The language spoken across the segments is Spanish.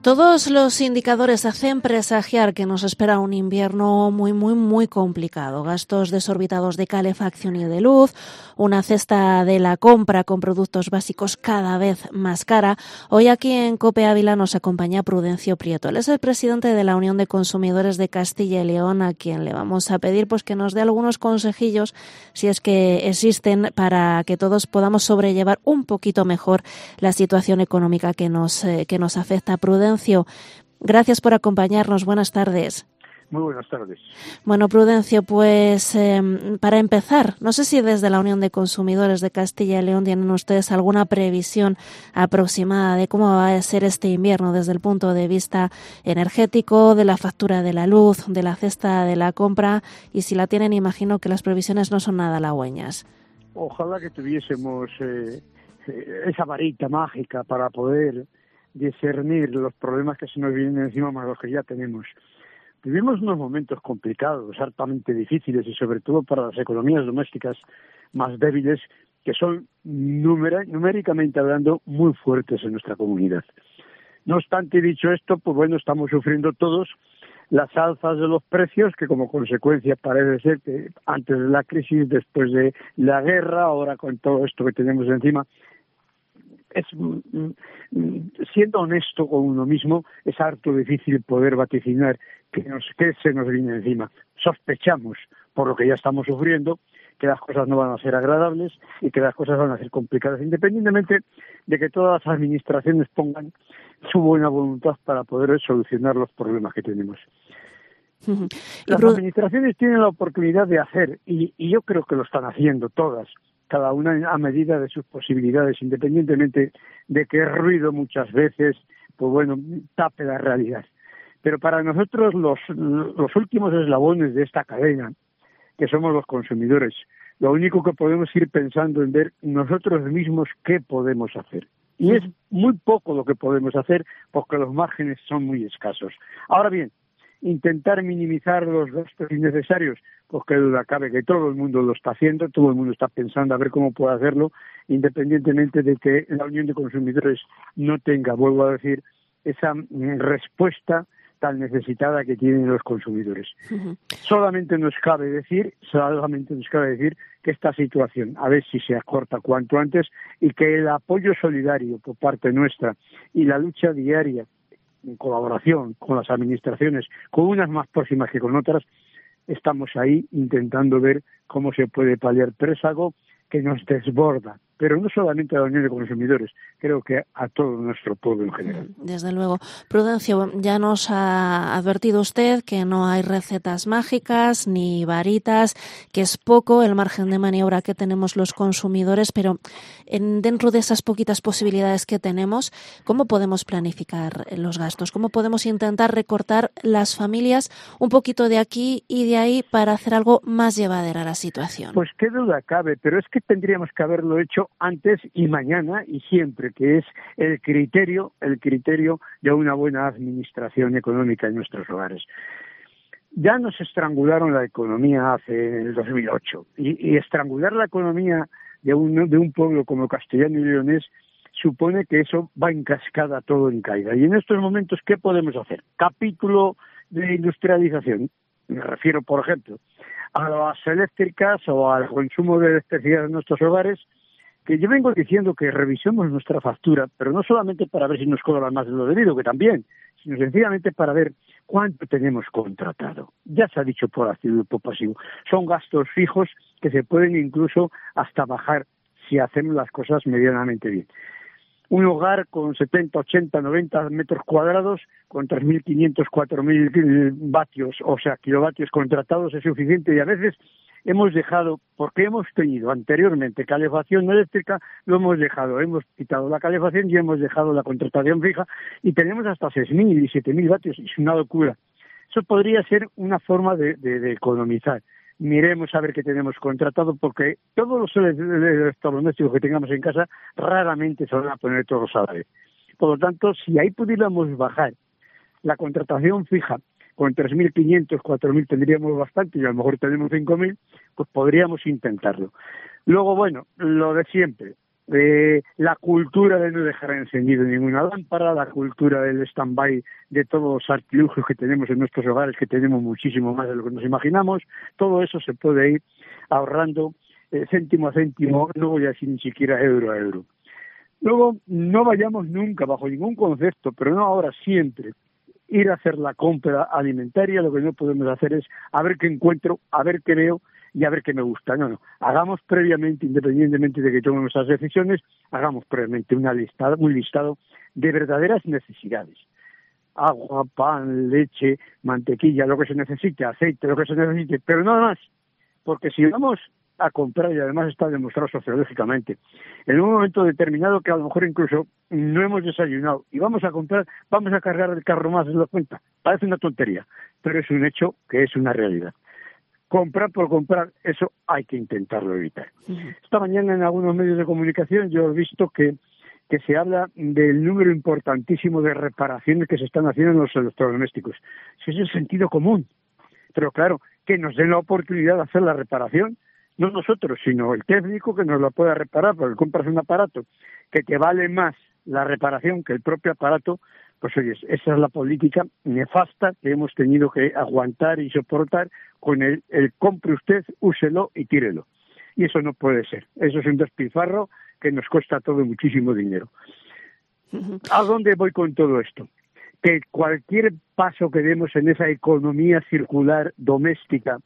Todos los indicadores hacen presagiar que nos espera un invierno muy complicado. Gastos desorbitados de calefacción y de luz, una cesta de la compra con productos básicos cada vez más cara. Hoy aquí en COPE Ávila nos acompaña Prudencio Prieto. Él es el presidente de la Unión de Consumidores de Castilla y León, a quien le vamos a pedir que nos dé algunos consejillos, si es que existen, para que todos podamos sobrellevar un poquito mejor la situación económica que nos afecta. Prudencio, gracias por acompañarnos. Buenas tardes. Muy buenas tardes. Bueno, Prudencio, pues para empezar, no sé si desde la Unión de Consumidores de Castilla y León tienen ustedes alguna previsión aproximada de cómo va a ser este invierno desde el punto de vista energético, de la factura de la luz, de la cesta de la compra, y si la tienen, imagino que las previsiones no son nada halagüeñas. Ojalá que tuviésemos esa varita mágica para poder discernir los problemas que se nos vienen encima más los que ya tenemos. Vivimos unos momentos complicados, hartamente difíciles, y sobre todo para las economías domésticas más débiles, que son numéricamente hablando muy fuertes en nuestra comunidad. No obstante, dicho esto, pues bueno, estamos sufriendo todos las alzas de los precios, que como consecuencia parece ser que antes de la crisis, después de la guerra, ahora con todo esto que tenemos encima, siendo honesto con uno mismo, es harto difícil poder vaticinar que se nos viene encima. Sospechamos, por lo que ya estamos sufriendo, que las cosas no van a ser agradables y que las cosas van a ser complicadas, independientemente de que todas las administraciones pongan su buena voluntad para poder solucionar los problemas que tenemos. Las administraciones tienen la oportunidad de hacer, y yo creo que lo están haciendo todas, cada una a medida de sus posibilidades, independientemente de que el ruido muchas veces, pues bueno, tape la realidad. Pero para nosotros los últimos eslabones de esta cadena, que somos los consumidores, lo único que podemos ir pensando en ver nosotros mismos qué podemos hacer. Y es muy poco lo que podemos hacer porque los márgenes son muy escasos. Ahora bien, intentar minimizar los gastos innecesarios, pues qué duda cabe que todo el mundo lo está haciendo, todo el mundo está pensando a ver cómo puede hacerlo, independientemente de que la Unión de Consumidores no tenga, vuelvo a decir, esa respuesta tan necesitada que tienen los consumidores. Solamente nos cabe decir que esta situación, a ver si se acorta cuanto antes, y que el apoyo solidario por parte nuestra y la lucha diaria en colaboración con las administraciones, con unas más próximas que con otras, estamos ahí intentando ver cómo se puede paliar, pero es algo que nos desborda, pero no solamente a la Unión de Consumidores, creo que a todo nuestro pueblo en general. Desde luego. Prudencio, ya nos ha advertido usted que no hay recetas mágicas ni varitas, que es poco el margen de maniobra que tenemos los consumidores, pero dentro de esas poquitas posibilidades que tenemos, ¿cómo podemos planificar los gastos? ¿Cómo podemos intentar recortar las familias un poquito de aquí y de ahí para hacer algo más llevadera la situación? Pues qué duda cabe, pero es que tendríamos que haberlo hecho antes y mañana y siempre, que es el criterio de una buena administración económica en nuestros hogares. Ya nos estrangularon la economía hace el 2008 y estrangular la economía de un pueblo como Castellano y Leonés supone que eso va en cascada, todo en caída. Y en estos momentos, ¿qué podemos hacer? Capítulo de industrialización. Me refiero, por ejemplo, a las eléctricas o al consumo de electricidad en nuestros hogares, que yo vengo diciendo que revisemos nuestra factura, pero no solamente para ver si nos cobran más de lo debido, que también, sino sencillamente para ver cuánto tenemos contratado. Ya se ha dicho por activo y por pasivo. Son gastos fijos que se pueden incluso hasta bajar si hacemos las cosas medianamente bien. Un hogar con 70, 80, 90 metros cuadrados, con 3.500, 4.000 vatios, o sea, kilovatios contratados es suficiente, y a veces hemos dejado, porque hemos tenido anteriormente calefacción eléctrica, lo hemos dejado, hemos quitado la calefacción y hemos dejado la contratación fija, y tenemos hasta 6.000 y 7.000 vatios, es una locura. Eso podría ser una forma de economizar. Miremos a ver qué tenemos contratado, porque todos los electrodomésticos que tengamos en casa raramente se van a poner todos a la vez. Por lo tanto, si ahí pudiéramos bajar la contratación fija con 3.500, 4.000 tendríamos bastante, y a lo mejor tenemos 5.000, pues podríamos intentarlo. Luego, bueno, lo de siempre, la cultura de no dejar encendido ninguna lámpara, la cultura del stand-by de todos los artilugios que tenemos en nuestros hogares, que tenemos muchísimo más de lo que nos imaginamos, todo eso se puede ir ahorrando céntimo a céntimo, no voy a decir ni siquiera euro a euro. Luego, no vayamos nunca, bajo ningún concepto, pero no ahora, siempre, ir a hacer la compra alimentaria. Lo que no podemos hacer es a ver qué encuentro, a ver qué veo y a ver qué me gusta. No, hagamos previamente, independientemente de que tomemos esas decisiones, hagamos previamente un listado de verdaderas necesidades. Agua, pan, leche, mantequilla, lo que se necesite, aceite, lo que se necesite, pero nada más, porque si vamos a comprar, y además está demostrado sociológicamente, en un momento determinado que a lo mejor incluso no hemos desayunado y vamos a comprar, vamos a cargar el carro más de la cuenta. Parece una tontería, pero es un hecho que es una realidad. Comprar por comprar, eso hay que intentarlo evitar. Esta mañana en algunos medios de comunicación yo he visto que se habla del número importantísimo de reparaciones que se están haciendo en los electrodomésticos. Eso es el sentido común. Pero claro, que nos den la oportunidad de hacer la reparación, no nosotros, sino el técnico que nos lo pueda reparar, porque compras un aparato que te vale más la reparación que el propio aparato. Pues oye, esa es la política nefasta que hemos tenido que aguantar y soportar con el compre usted, úselo y tírelo. Y eso no puede ser. Eso es un despilfarro que nos cuesta todo muchísimo dinero. ¿A dónde voy con todo esto? Que cualquier paso que demos en esa economía circular doméstica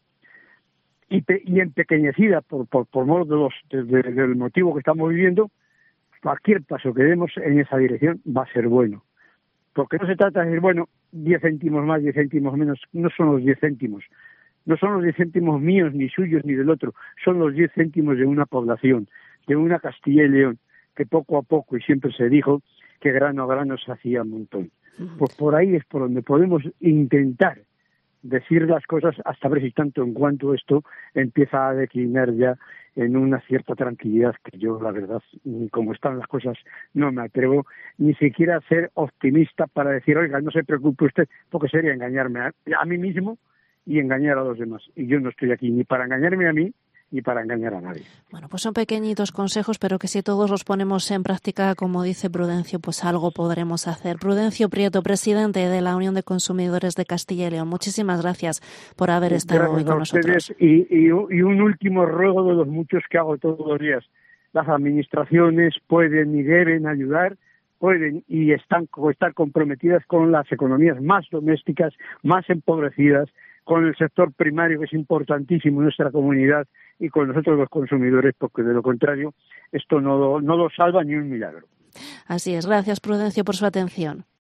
y empequeñecida por modo del motivo que estamos viviendo, cualquier paso que demos en esa dirección va a ser bueno. Porque no se trata de decir, bueno, 10 céntimos más, 10 céntimos menos, no son los 10 céntimos. No son los 10 céntimos míos, ni suyos, ni del otro. Son los 10 céntimos de una población, de una Castilla y León, que poco a poco, y siempre se dijo, que grano a grano se hacía un montón. Pues por ahí es por donde podemos intentar decir las cosas, hasta ver si tanto en cuanto esto empieza a declinar ya en una cierta tranquilidad, que yo la verdad, como están las cosas, no me atrevo ni siquiera a ser optimista para decir, oiga, no se preocupe usted, porque sería engañarme a mí mismo y engañar a los demás. Y yo no estoy aquí ni para engañarme a mí ni para engañar a nadie. Bueno, pues son pequeñitos consejos, pero que si todos los ponemos en práctica, como dice Prudencio, pues algo podremos hacer. Prudencio Prieto, presidente de la Unión de Consumidores de Castilla y León, muchísimas gracias por haber estado hoy con nosotros. Y un último ruego de los muchos que hago todos los días. Las administraciones pueden y deben ayudar, pueden y están estar comprometidas con las economías más domésticas, más empobrecidas, con el sector primario, que es importantísimo en nuestra comunidad, y con nosotros los consumidores, porque de lo contrario esto no lo salva ni un milagro. Así es. Gracias, Prudencio, por su atención.